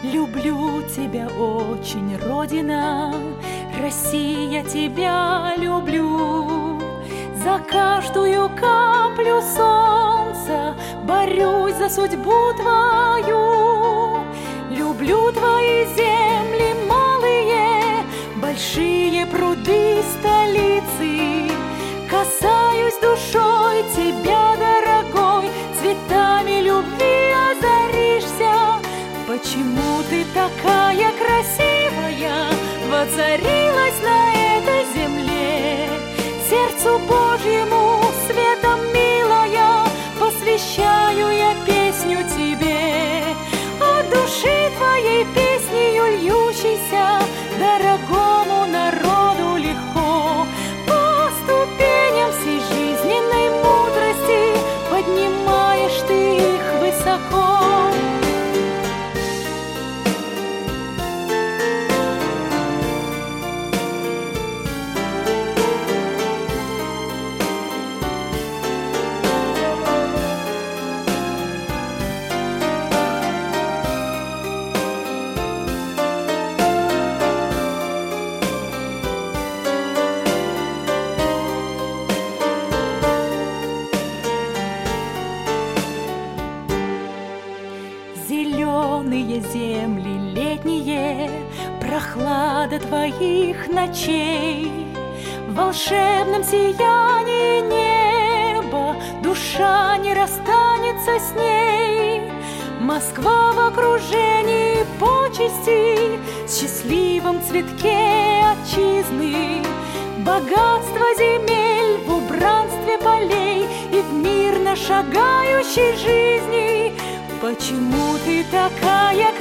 Люблю тебя очень, Родина, Россия, тебя люблю. За каждую каплю солнца борюсь за судьбу твою. Люблю твои земли малые, большие пруды столицы. Касаюсь душой тебя, дорогой, цветами любви озаришься. Почему ты такая красивая воцарилась на этой земле? Сердцу Божьему светом милая посвящаю я песню тебе. От души твоей песнею льющейся дорогому народу легко. По ступеням всей жизненной мудрости поднимаешь ты их высоко. Зеленые земли летние, прохлада твоих ночей, в волшебном сиянии неба душа не расстанется с ней. Москва в окружении почестей, в счастливом цветке отчизны, богатство земель в убранстве полей и в мирно шагающей жизни. Почему ты такая